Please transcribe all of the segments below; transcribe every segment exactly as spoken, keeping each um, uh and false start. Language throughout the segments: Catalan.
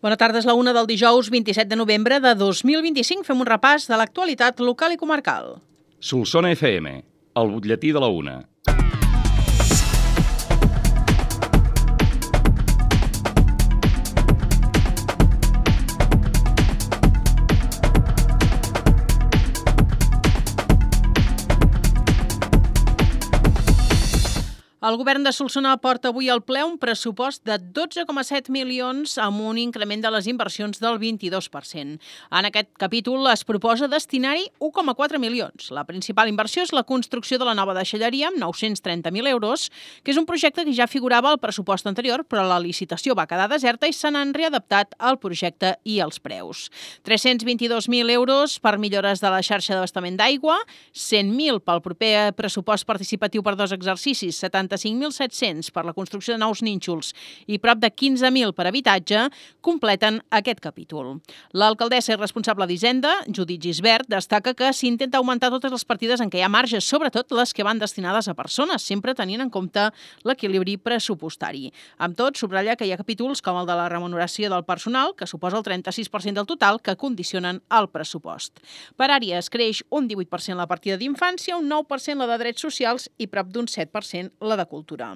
Bona tarda, és la una del dijous vint-i-set de novembre de dos mil vint-i-cinc. Fem un repàs de l'actualitat local i comarcal. Solsona F M, el butlletí de la una. El govern de Solsona porta avui al ple un pressupost de dotze coma set milions amb un increment de les inversions del vint-i-dos per cent. En aquest capítol es proposa destinar-hi u coma quatre milions. La principal inversió és la construcció de la nova deixalleria amb nou-cents trenta mil euros, que és un projecte que ja figurava al pressupost anterior, però la licitació va quedar deserta i se n'han readaptat al projecte i els preus. tres-cents vint-i-dos mil euros per millores de la xarxa d'abastament d'aigua, cent mil pel proper pressupost participatiu per dos exercicis, setanta-cinc mil set-cents per la construcció de nous nínxols i prop de quinze mil per habitatge, completen aquest capítol. L'alcaldessa i responsable d'Hisenda, Judit Gisbert, destaca que s'intenta augmentar totes les partides en què hi ha marge, sobretot les que van destinades a persones, sempre tenint en compte l'equilibri pressupostari. Amb tot, subratlla que hi ha capítols com el de la remuneració del personal, que suposa el trenta-sis per cent del total, que condicionen el pressupost. Per àrees creix un divuit per cent la partida d'infància, un nou per cent la de drets socials i prop d'un set per cent la de cultura.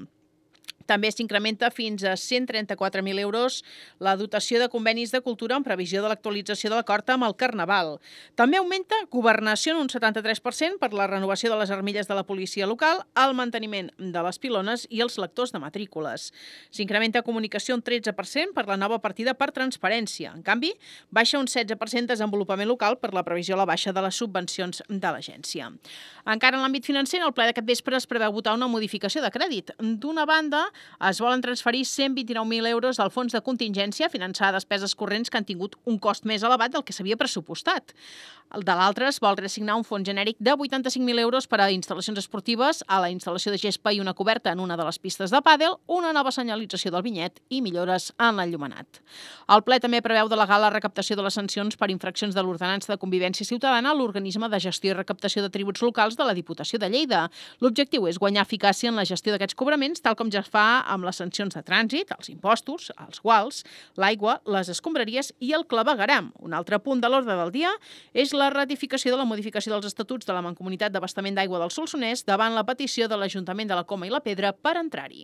També s'incrementa fins a cent trenta-quatre mil euros la dotació de convenis de cultura en previsió de l'actualització de l'acord amb el Carnaval. També augmenta governació en un setanta-tres per cent per la renovació de les armilles de la policia local, el manteniment de les pilones i els lectors de matrícules. S'incrementa comunicació un tretze per cent per la nova partida per transparència. En canvi, baixa un setze per cent desenvolupament local per la previsió a la baixa de les subvencions de l'agència. Encara en l'àmbit financer, en el ple d'aquest vespre es preveu votar una modificació de crèdit. D'una banda, es volen transferir cent vint-i-nou mil euros al fons de contingència a finançar despeses corrents que han tingut un cost més elevat del que s'havia pressupostat. De l'altre, es vol reassignar un fons genèric de vuitanta-cinc mil euros per a instal·lacions esportives, a la instal·lació de gespa i una coberta en una de les pistes de pàdel, una nova senyalització del vinyet i millores en l'enllumenat. El ple també preveu delegar la recaptació de les sancions per infraccions de l'Ordenança de Convivència Ciutadana a l'Organisme de Gestió i Recaptació de Tributs Locals de la Diputació de Lleida. L'objectiu és guanyar eficàcia en la gestió d'aquests cobraments, tal com ja es fa amb les sancions de trànsit, els impostos, els guals, l'aigua, les escombraries i el clavegueram. Un altre punt de l'ordre del dia és la ratificació de la modificació dels estatuts de la Mancomunitat d'Abastament d'Aigua del Solsonès davant la petició de l'Ajuntament de la Coma i la Pedra per entrar-hi.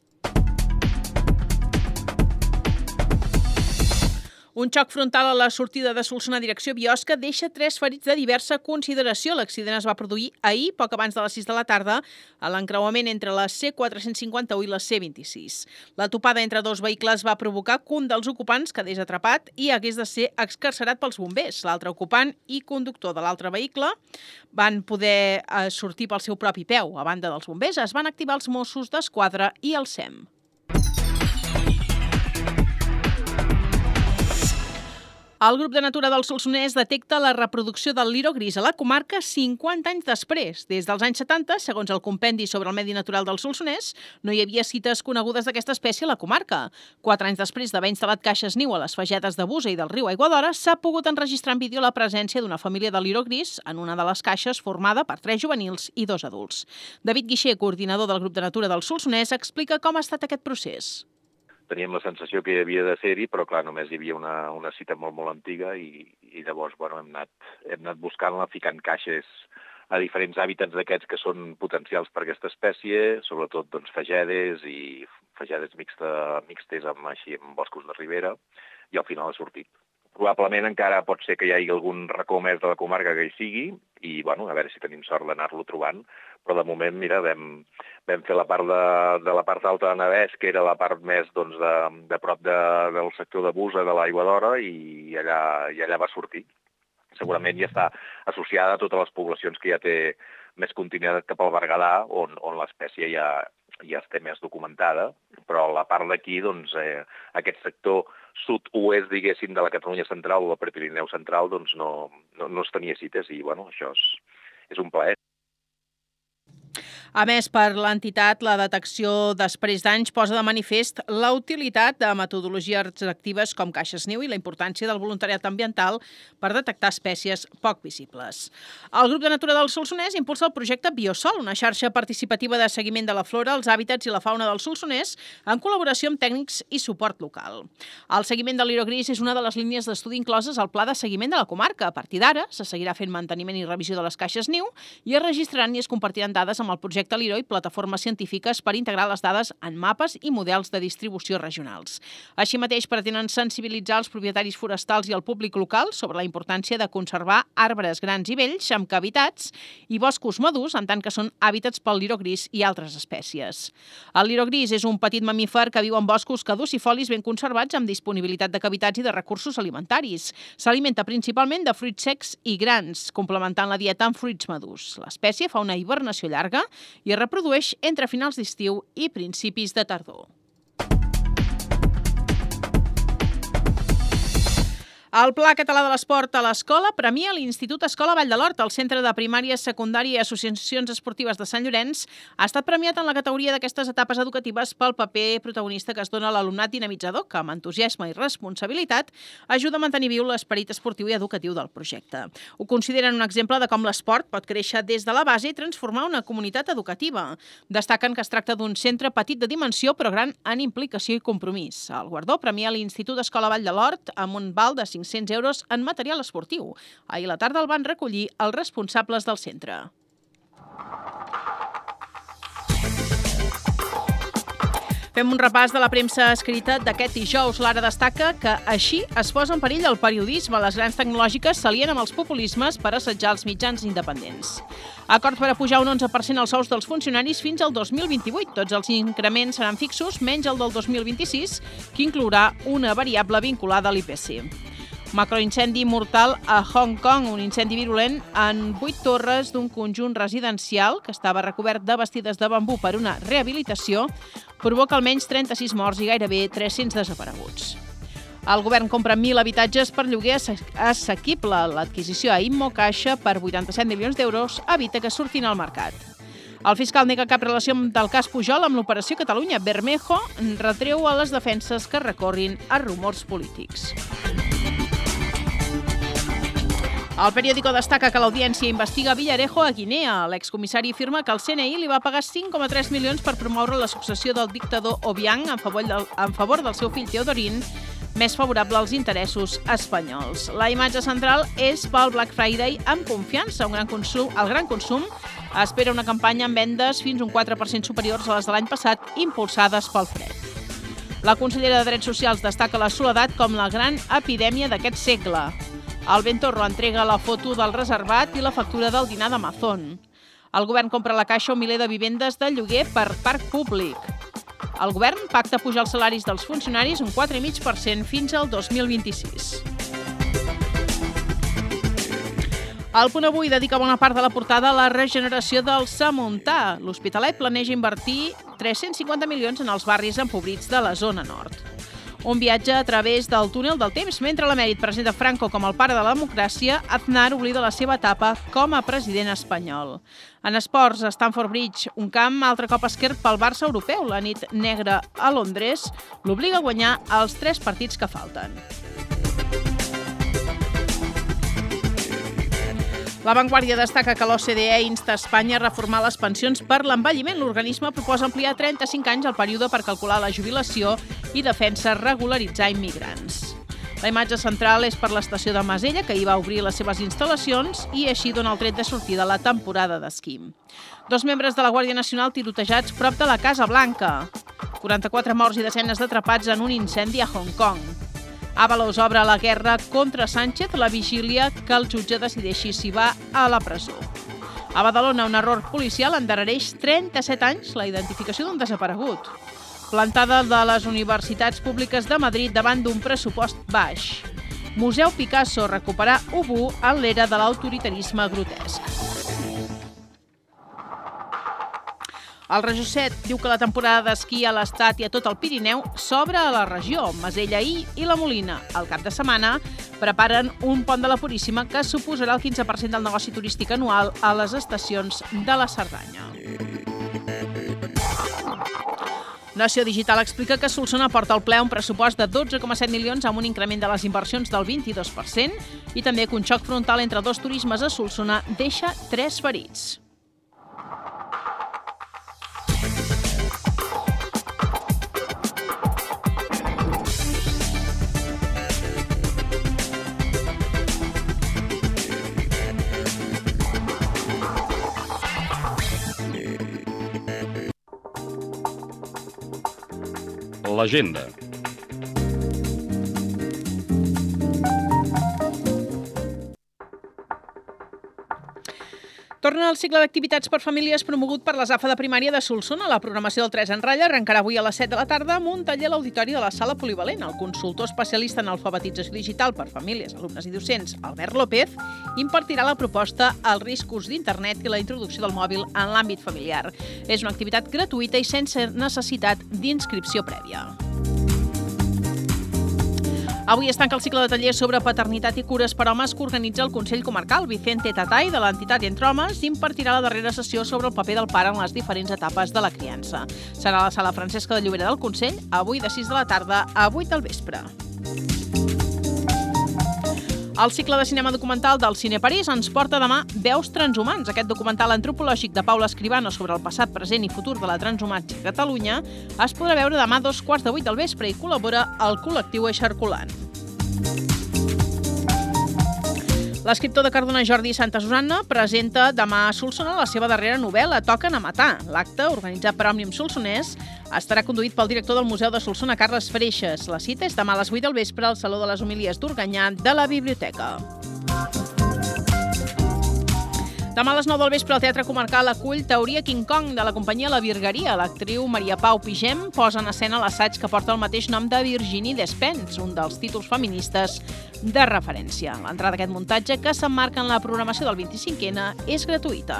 Un xoc frontal a la sortida de Solsona direcció Biosca deixa tres ferits de diversa consideració. L'accident es va produir ahir, poc abans de les sis de la tarda, a l'encreuament entre la C quatre-cents cinquanta-u i la C vint-i-sis. La topada entre dos vehicles va provocar que un dels ocupants quedés atrapat i hagués de ser excarcerat pels bombers. L'altre ocupant i conductor de l'altre vehicle van poder sortir pel seu propi peu. A banda dels bombers, es van activar els Mossos d'Esquadra i el S E M. El grup de Natura del Solsonès detecta la reproducció del liro gris a la comarca cinquanta anys després. Des dels anys setanta, segons el compendi sobre el medi natural del Solsonès, no hi havia cites conegudes d'aquesta espècie a la comarca. Quatre anys després d'haver instal·lat caixes niu a les fagetes de Busa i del riu Aiguadora, s'ha pogut enregistrar en vídeo la presència d'una família de liro gris en una de les caixes formada per tres juvenils i dos adults. David Guixer, coordinador del grup de Natura del Solsonès, explica com ha estat aquest procés. Teníem la sensació que hi havia de ser-hi, però clar, només hi havia una, una cita molt, molt antiga i, i llavors bueno, hem, anat, hem anat buscant-la, ficant caixes a diferents hàbitats d'aquests que són potencials per aquesta espècie, sobretot doncs, fagedes i fagedes mixta, mixtes amb, així, amb boscos de ribera, i al final ha sortit. Probablement encara pot ser que hi hagi algun racó més de la comarca que hi sigui i, bueno, a veure si tenim sort d'anar-lo trobant. Però de moment, mira, vam, vam fer la part de, de la part alta de Navès, que era la part més doncs, de, de prop de, del sector de Busa, de l'Aiguadora, i allà, i allà va sortir. Segurament ja està associada a totes les poblacions que ja té més continuïtat cap al Berguedà, on, on l'espècie ja, ja està més documentada, però la part d'aquí, doncs, eh, aquest sector sud-oest, diguéssim, de la Catalunya central o del Prepirineu central, doncs no, no, no es tenia cites i, bueno, això és, és un plaer. A més, per l'entitat, la detecció després d'anys posa de manifest la utilitat de metodologies actives com caixes niu i la importància del voluntariat ambiental per detectar espècies poc visibles. El Grup de Natura del Solsonès impulsa el projecte Biosol, una xarxa participativa de seguiment de la flora, els hàbitats i la fauna del Solsonès, en col·laboració amb tècnics i suport local. El seguiment de l'Iro Gris és una de les línies d'estudi incloses al pla de seguiment de la comarca. A partir d'ara, se seguirà fent manteniment i revisió de les caixes niu i es registraran i es compartiran dades amb el projecte Liro i plataformes científiques per integrar les dades en mapes i models de distribució regionals. Així mateix, pretenen sensibilitzar els propietaris forestals i el públic local sobre la importància de conservar arbres grans i vells amb cavitats i boscos madurs, en tant que són hàbitats pel liro gris i altres espècies. El liro gris és un petit mamífer que viu en boscos caducifolis ben conservats amb disponibilitat de cavitats i de recursos alimentaris. S'alimenta principalment de fruits secs i grans, complementant la dieta amb fruits madurs. L'espècie fa una hibernació llarga i es reprodueix entre finals d'estiu i principis de tardor. El Pla Català de l'Esport a l'Escola premia l'Institut Escola Vall de l'Hort. El Centre de Primària, Secundària i Associacions Esportives de Sant Llorenç ha estat premiat en la categoria d'aquestes etapes educatives pel paper protagonista que es dona a l'alumnat dinamitzador, que amb entusiasme i responsabilitat ajuda a mantenir viu l'esperit esportiu i educatiu del projecte. Ho consideren un exemple de com l'esport pot créixer des de la base i transformar una comunitat educativa. Destaquen que es tracta d'un centre petit de dimensió però gran en implicació i compromís. El guardó premia l'Institut Escola Vall de l'Hort amb un val de cinc-cents euros en material esportiu. Ahir a la tarda el van recollir els responsables del centre. Fem un repàs de la premsa escrita d'aquest dijous. L'Ara destaca que així es posa en perill el periodisme. Les grans tecnològiques s'alien amb els populismes per assetjar els mitjans independents. Acord per a pujar un onze per cent els sous dels funcionaris fins al dos mil vint-i-vuit. Tots els increments seran fixos, menys el del dos mil vint-i-sis, que inclourà una variable vinculada a l'I P C. Macroincendi mortal a Hong Kong, un incendi virulent en vuit torres d'un conjunt residencial que estava recobert de bastides de bambú per una rehabilitació, provoca almenys trenta-sis morts i gairebé tres-cents desapareguts. El govern compra mil habitatges per lloguer assequible. L'adquisició a Immocaixa per vuitanta-set milions d'euros evita que surtin al mercat. El fiscal nega cap relació del cas Pujol amb l'Operació Catalunya. Bermejo retreu a les defenses que recorrin a rumors polítics. El periòdico destaca que l'Audiència investiga Villarejo a Guinea. L'excomissari afirma que el C N I li va pagar cinc coma tres milions per promoure la successió del dictador Obiang en favor del, en favor del seu fill Teodorín, més favorable als interessos espanyols. La imatge central és pel Black Friday amb confiança. Un gran consum, el gran consum espera una campanya amb vendes fins un quatre per cent superiors a les de l'any passat, impulsades pel fred. La consellera de Drets Socials destaca la soledat com la gran epidèmia d'aquest segle. El Ventorro entrega la foto del reservat i la factura del dinar d'Amazon. El govern compra a la Caixa un miler de vivendes de lloguer per parc públic. El govern pacta pujar els salaris dels funcionaris un quatre coma cinc per cent fins al dos mil vint-i-sis. El Punt Avui dedica bona part de la portada a la regeneració del Samontà. L'Hospitalet planeja invertir tres-cents cinquanta milions en els barris empobrits de la zona nord. Un viatge a través del túnel del temps. Mentre l'emèrit presenta Franco com el pare de la democràcia, Aznar oblida la seva etapa com a president espanyol. En esports, Stamford Bridge, un camp altre cop esquerp pel Barça europeu. La nit negra a Londres l'obliga a guanyar els tres partits que falten. La Vanguardia destaca que l'O C D E insta a Espanya a reformar les pensions per l'envelliment. L'organisme proposa ampliar trenta-cinc anys el període per calcular la jubilació i defensa regularitzar immigrants. La imatge central és per l'estació de Masella, que hi va obrir les seves instal·lacions i així dona el tret de sortida a la temporada d'esquí. Dos membres de la Guàrdia Nacional tirotejats prop de la Casa Blanca. quaranta-quatre morts i desenes d'atrapats en un incendi a Hong Kong. Ábalos obre la guerra contra Sánchez, la vigília que el jutge decideixi si va a la presó. A Badalona, un error policial endarrereix trenta-set anys la identificació d'un desaparegut. Plantada de les universitats públiques de Madrid davant d'un pressupost baix. Museu Picasso recuperar Ubú en l'era de l'autoritarisme grotesc. El Rejoset diu que la temporada d'esquí a l'Estat i a tot el Pirineu s'obre a la regió. Masella i, i la Molina, al cap de setmana, preparen un pont de la Puríssima que suposarà el quinze per cent del negoci turístic anual a les estacions de la Cerdanya. Nació Digital explica que Solsona porta al ple un pressupost de dotze coma set milions amb un increment de les inversions del vint-i-dos per cent i també que un xoc frontal entre dos turismes a Solsona deixa tres ferits. L'agenda. Torna el cicle d'activitats per famílies promogut per la ZAFA de primària de Solsona. La programació del tres en ratlla arrencarà avui a les set de la tarda amb un taller a l'auditori de la Sala Polivalent. El consultor especialista en alfabetització digital per famílies, alumnes i docents, Albert López, impartirà la proposta als riscos d'internet i la introducció del mòbil en l'àmbit familiar. És una activitat gratuïta i sense necessitat d'inscripció prèvia. Avui es tanca el cicle de tallers sobre paternitat i cures per homes que organitza el Consell Comarcal. Vicente Tatay, de l'entitat Entre Homes, impartirà la darrera sessió sobre el paper del pare en les diferents etapes de la criança. Serà a la sala Francesca de Llobera del Consell, avui de sis de la tarda a vuit del vespre. El cicle de cinema documental del Cine París ens porta demà Veus transhumants. Aquest documental antropològic de Paula Escribano sobre el passat, present i futur de la transhumància a Catalunya es podrà veure demà a dos quarts de vuit del vespre i col·labora el col·lectiu Eixarculant. L'escriptor de Cardona, Jordi Santa Susanna, presenta demà a Solsona la seva darrera novel·la, Toquen a matar. L'acte, organitzat per Òmnium Solsonès, estarà conduït pel director del Museu de Solsona, Carles Freixes. La cita és demà a les vuit del vespre al Saló de les Homilies d'Organyà de la Biblioteca. Demà a les nou del vespre el Teatre Comarcal acull Teoria King Kong de la companyia La Virgueria. L'actriu Maria Pau Pigem posa en escena l'assaig que porta el mateix nom de Virginie Despentes, un dels títols feministes de referència. L'entrada d'aquest muntatge, que s'emmarca en la programació del vint-i-cinquè ena, és gratuïta.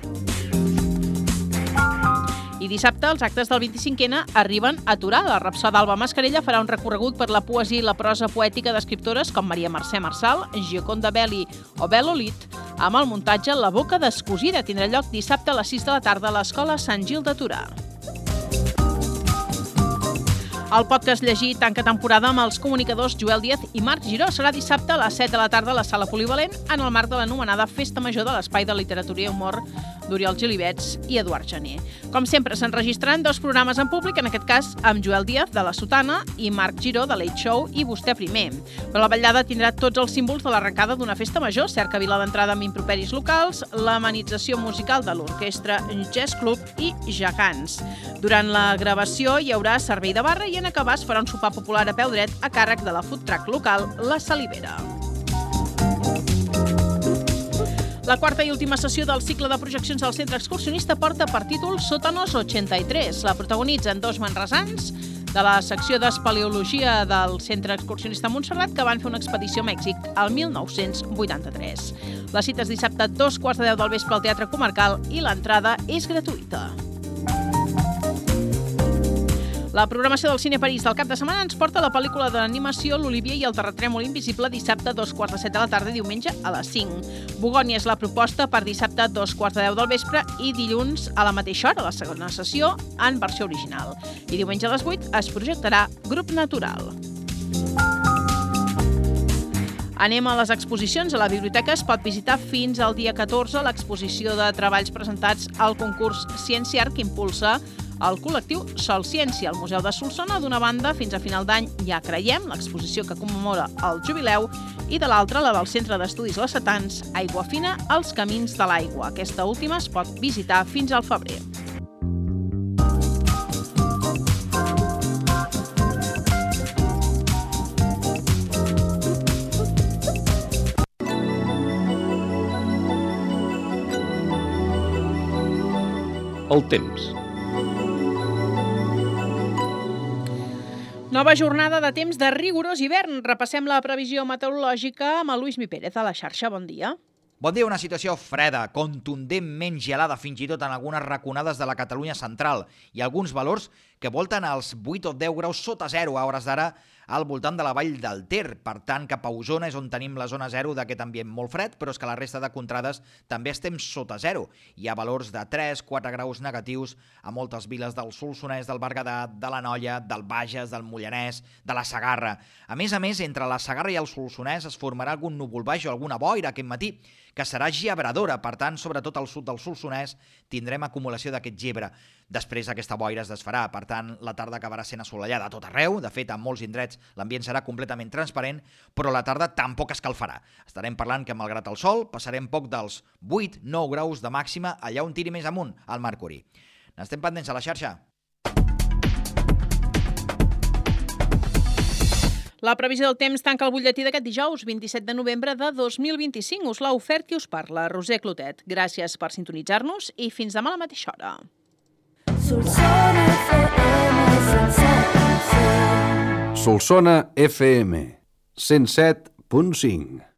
I dissabte els actes del vint-i-cinquè ena arriben a Torà. La Rapsoda Alba Mascarella farà un recorregut per la poesia i la prosa poètica d'escriptores com Maria Mercè Marçal, Gioconda Belli o Bel Olit, amb el muntatge La boca descosida. Tindrà lloc dissabte a les sis de la tarda a l'Escola Sant Gil de Torà. El podcast llegit tanca temporada amb els comunicadors Joel Díaz i Marc Giró. Serà dissabte a les set de la tarda a la Sala Polivalent en el marc de l'anomenada Festa Major de l'Espai de Literatura i Humor d'Oriol Gilibets i Eduard Gené. Com sempre, s'enregistraran dos programes en públic, en aquest cas amb Joel Díaz, de La Sotana, i Marc Giró, de Late Show i Vostè Primer. Però la vetllada tindrà tots els símbols de l'arrencada d'una festa major, cerca vila d'entrada amb improperis locals, l'amenització musical de l'orquestra Jazz Club i gegants. Durant la gravació hi haurà servei de barra i en acabar es farà un sopar popular a peu dret a càrrec de la food truck local La Salivera. La quarta i última sessió del cicle de projeccions del Centre Excursionista porta per títol Sótanos ochenta y tres. La protagonitzen dos manresans de la secció d'espeleologia del Centre Excursionista Montserrat que van fer una expedició a Mèxic el mil nou-cents vuitanta-tres. La cita és dissabte a dos quarts de deu del vespre al Teatre Comarcal i l'entrada és gratuïta. La programació del Cine París del cap de setmana ens porta la pel·lícula d'animació L'Olivier i el terratrèmol invisible dissabte a dos quarts de set de la tarda i diumenge a les cinc. Bogònia és la proposta per dissabte a dos quarts de deu del vespre i dilluns a la mateixa hora, la segona sessió en versió original. I diumenge a les vuit es projectarà Grup Natural. Anem a les exposicions. A la biblioteca es pot visitar fins al dia catorze l'exposició de treballs presentats al concurs Ciència Art que impulsa el col·lectiu Sol Ciència. Al Museu de Solsona, d'una banda, fins a final d'any Ja Creiem, l'exposició que commemora el jubileu, i de l'altra, la del Centre d'Estudis Lacetans, Aigua Fina, els camins de l'aigua. Aquesta última es pot visitar fins al febrer. El temps. Nova jornada de temps de rigorós hivern. Repassem la previsió meteorològica amb el Lluís Mi Pérez a la xarxa. Bon dia. Bon dia. Una situació freda, contundentment gelada fins i tot en algunes raconades de la Catalunya central i alguns valors que volten als vuit o deu graus sota zero a hores d'ara al voltant de la vall del Ter. Per tant, cap a Osona és on tenim la zona zero d'aquest ambient molt fred, però és que la resta de contrades també estem sota zero. Hi ha valors de tres a quatre graus negatius a moltes viles del Solsonès, del Berguedà, de l'Anoia, del Bages, del Mollanès, de la Segarra. A més a més, entre la Segarra i el Solsonès es formarà algun núvol baix o alguna boira aquest matí, que serà gebradora. Per tant, sobretot al sud del Solsonès tindrem acumulació d'aquest gebre. Després aquesta boira es desfarà, per tant, la tarda acabarà sent assolellada a tot arreu. De fet, en molts indrets l'ambient serà completament transparent, però la tarda tampoc escalfarà. Estarem parlant que, malgrat el sol, passarem poc dels vuit a nou graus de màxima allà on tiri més amunt, al Mercuri. N'estem pendents a la xarxa. La previsió del temps tanca el butlletí d'aquest dijous, vint-i-set de novembre de dos mil vint-i-cinc. Us l'ha ofert qui us parla, Roser Clotet. Gràcies per sintonitzar-nos i fins demà a la mateixa hora. Solsona F M cent set punt cinc.